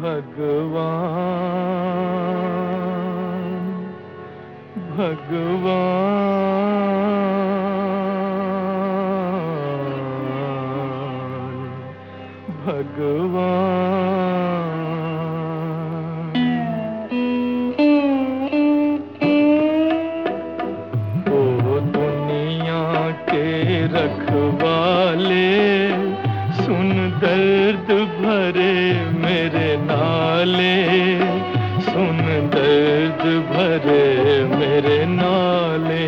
भगवान भगवान भगवान। ओ दुनिया के रखवाले, सुन दर्द भरे मेरे नाले, सुन दर्द भरे मेरे नाले।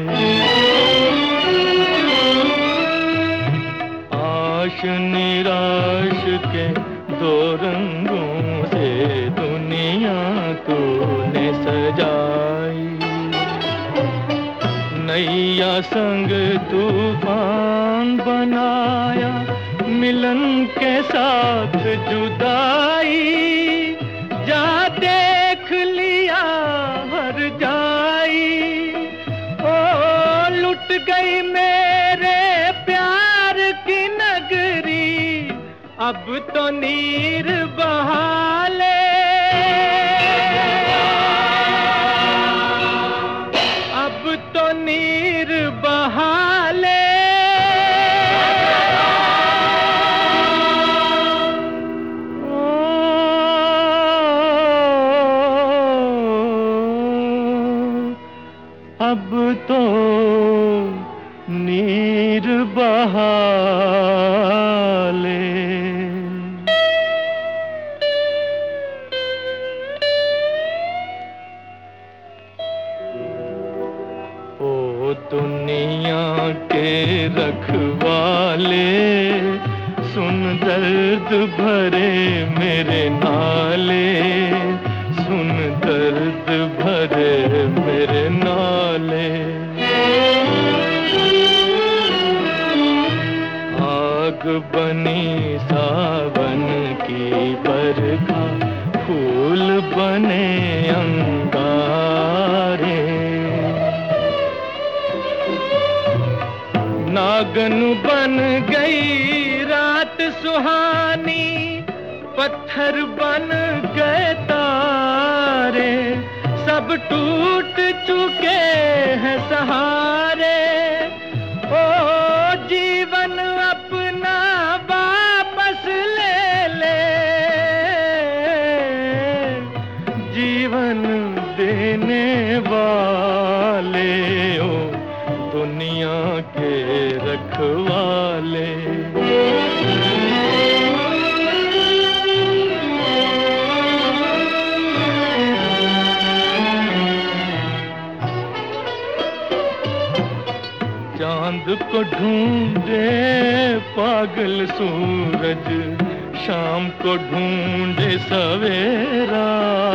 आश निराश के दो रंगों से दुनिया तूने सजाई, नैया संग तूफान बनाया, मिलन के साथ जुदाई। जा देख लिया हर जाई, ओ लुट गई मेरे प्यार की नगरी, अब तो नीर बहाले, अब तो नीर बहाले। अब तो नीर बहाले। ओ दुनिया के रखवाले, सुन दर्द भरे मेरे नाले, सुन दर्द भरे मेरे नाले। आग बनी सावन की बरखा, फूल बने अंगारे, नागन बन गई रात सुहानी, पत्थर बन गए तारे, सब टूट चुके हैं सहारे। ओ जीवन अपना वापस ले ले, जीवन देने वाले, ओ दुनिया के रखवाले। चांद को ढूंढे पागल सूरज, शाम को ढूंढे सवेरा,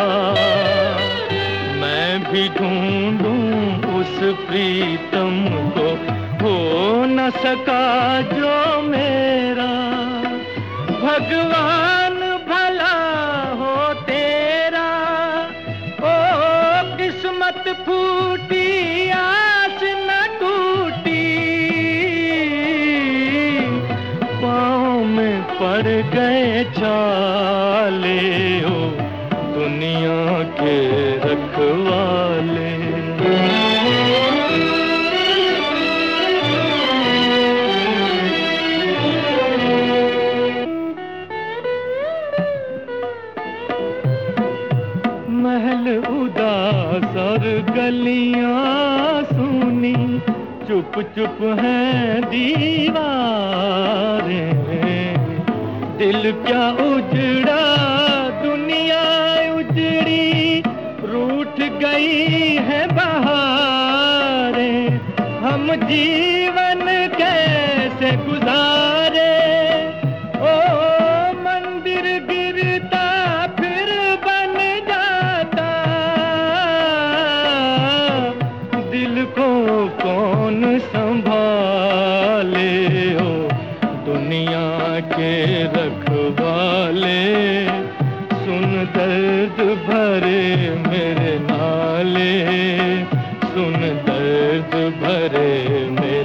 मैं भी ढूंढूं उस प्रीतम को, हो न सका जो मेरा। भगवान भला हो तेरा, ओ किस्मत फूटी आस न टूटी, पाँव में पड़ गए छाले, ओ दुनिया के रखवाले। महल उदास और गलियां सूनी, चुप चुप हैं दीवारें, दिल क्या उजड़ा दुनिया उजड़ी, रूठ गई है बहारें, हम जीवन कैसे गुजारे। ओ मंदिर गिरता फिर बन जाता, दिल को कौन संभाले, ओ दुनिया के रखवाले। सुन दर्द भरे मेरे नाले, सुन दर्द भरे मेरे